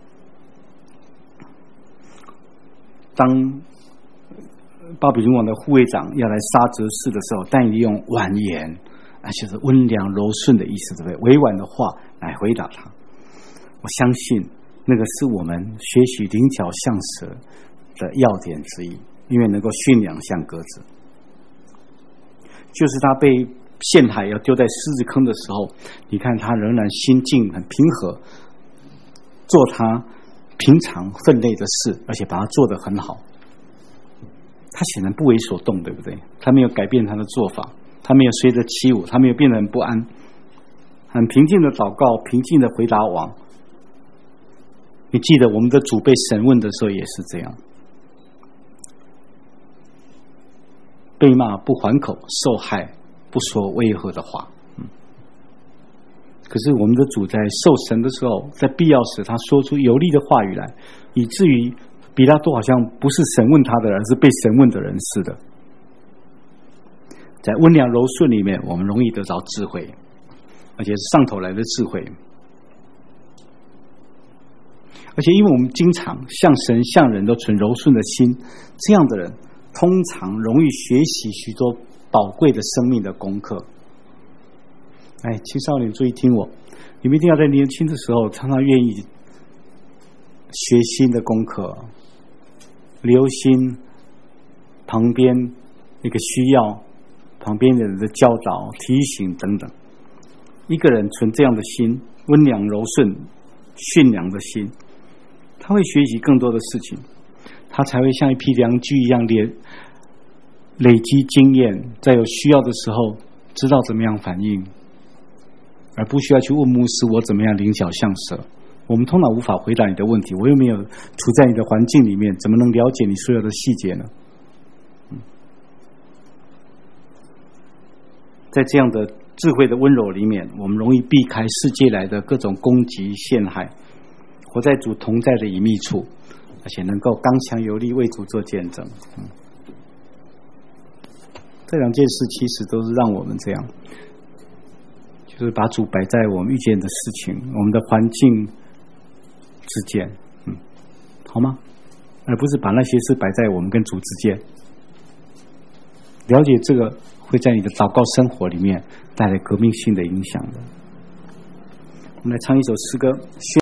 Speaker 1: 当巴比伦王的护卫长要来杀哲士的时候，但以理用婉言，而且是温良柔顺的意思，对不对？委婉的话来回答他。我相信那个是我们学习灵巧像蛇的要点之一，因为能够驯养像鸽子。就是他被陷害要丢在狮子坑的时候，你看他仍然心境很平和，做他平常分内的事，而且把它做得很好。他显然不为所动，对不对？他没有改变他的做法，他没有随着起舞，他没有变得很不安，很平静的祷告，平静的回答王。你记得我们的主被审问的时候也是这样，被骂不还口，受害不说威吓的话。嗯，可是我们的主在受审的时候，在必要时他说出有力的话语来，以至于比拉多好像不是审问他的人，而是被审问的人似的。在温良柔顺里面，我们容易得到智慧，而且是上头来的智慧。而且因为我们经常向神向人都存柔顺的心，这样的人通常容易学习许多宝贵的生命的功课。哎，青少年注意听我，你们一定要在年轻的时候常常愿意学新的功课，留心旁边那个需要，旁边的人的教导提醒等等。一个人存这样的心，温良柔顺驯良的心，他会学习更多的事情，他才会像一匹良驹一样累累积经验，在有需要的时候知道怎么样反应，而不需要去问牧师我怎么样灵巧像蛇。我们通常无法回答你的问题，我又没有处在你的环境里面，怎么能了解你所有的细节呢？嗯，在这样的智慧的温柔里面，我们容易避开世界来的各种攻击陷害，活在主同在的隐秘处，而且能够刚强有力为主做见证。嗯，这两件事其实都是让我们这样，就是把主摆在我们遇见的事情，我们的环境之间，嗯，好吗？而不是把那些事摆在我们跟主之间。了解这个会在你的祷告生活里面带来革命性的影响的。我们来唱一首诗歌。